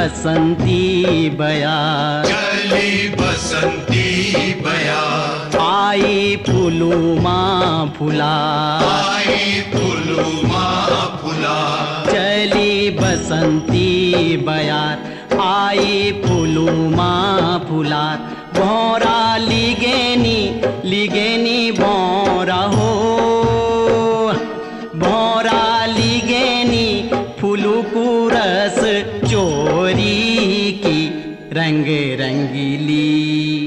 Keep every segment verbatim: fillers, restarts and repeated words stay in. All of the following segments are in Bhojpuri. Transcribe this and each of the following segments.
बसंती बयार, चली बसंती बयार, आई फुलुमा फुला, आई फुलुमा फुला, चली बसंती बयार, आई फुलुमा फुलार, भौरा लिगेनी लिगेनी भौरा हो, भौरा लिगेनी फूलू को रस चोरी की रंग रंगीली,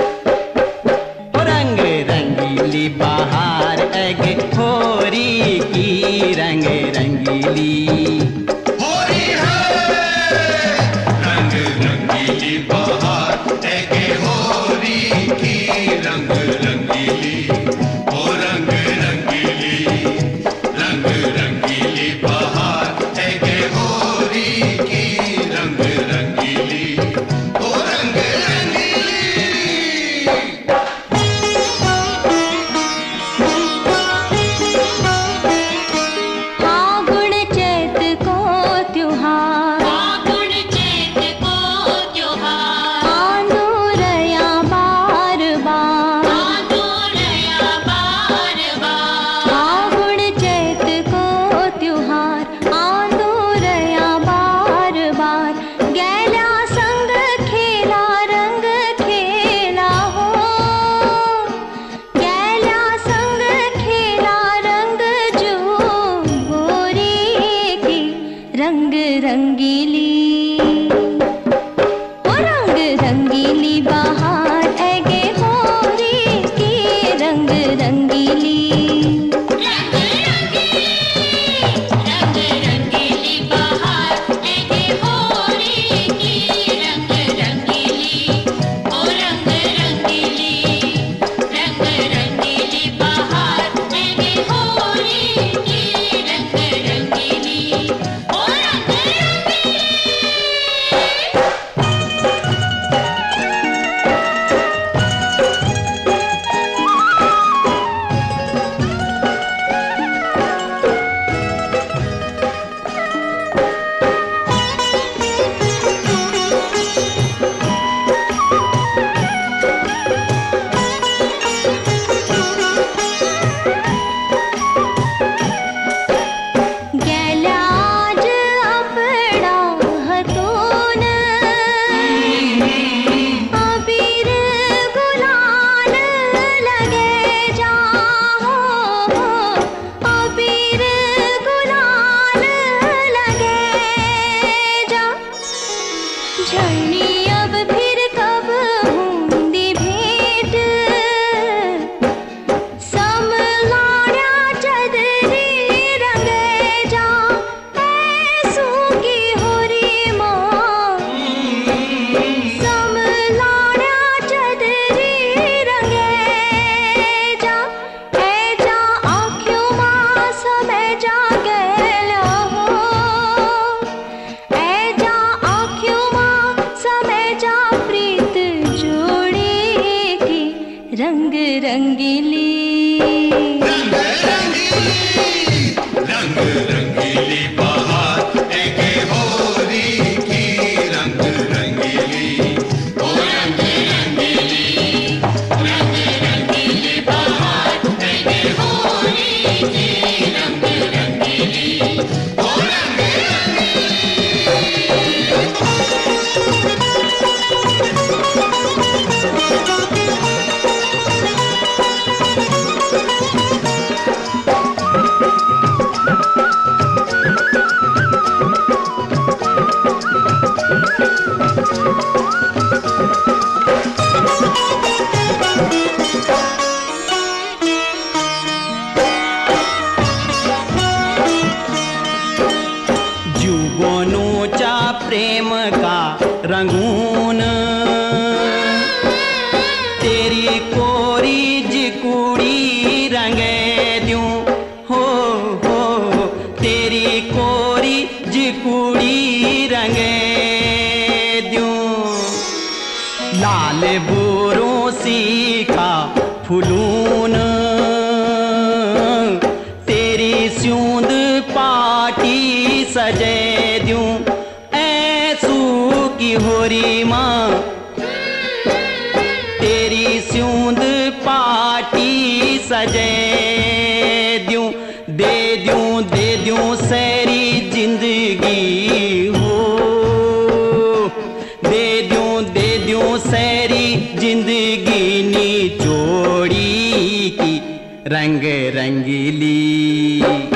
रंग रंगीली बहार एग होरी की रंग रंगीली, होरी है रंग रंगीली बहार एग होरी की रंग रंगीली, ओ रंग रंगीली रंग रंगीली बहार एग होरी की रंग रंगीली, ओ रंग रंगीली। फागुन चैत को त्योहार, फागुन चैत को त्योहार, आंदोरया बार बार, आंदोलया बार बार, फागुन चैत को त्योहार, आंदोरया बार बार, गैला संग खेला रंग खेला हो, गैला संग खेला रंग जो गोरी की रंग रंगीली, ओ रंग रंगीली बहार एगे होरी की रंग रंगीली, रंग रंगीली रंग रंगीली बहार एगे होरी की रंग रंगीली, ओ रंग रंगीली रंग रंगीली बहार एगे होरी की रंग रंगीली, ओ रंग रंगीली। गैलाज अपना हतून, अबीर गुलाल लगे जा हो, अबीर गुलाल लगे जा, झड़नी अब फिर कब होंदी भेंट, समलाड़ा चदरी रंगे जा, ऐसू की होरी माँ, समलाड़ा चदरी रंगे जा, ऐ जा आँखों माँ समय जा गैला हो, ऐ जा आँखों माँ समय जा प्रीत जोड़ी की रंग रंगीली, रंग रंगीली रंग रंगीली बहार एगे होरी की रंग रंगीली, ओ रंग रंगीली रंग रंगीली बहार एगे होरी की रंग रंगीली, ओ रंग रंगीली। जुगोनों चा प्रेम का रंगून, तेरी कोरी जिकुड़ी रंगे द्यूं हो, हो तेरी कोरी जिकुड़ी रंगे द्यूं, लाल बोरों सी का फुलून, तेरी स्यूंद पाटी सजे द्यूं ऐसू मां तेरी स्यूंद पाटी सजे दूं, दे दूं दे दूं सैरी जिंदगी हो, दे दूं दे दूं सैरी जिंदगी नी जोड़ी की रंग रंगीली।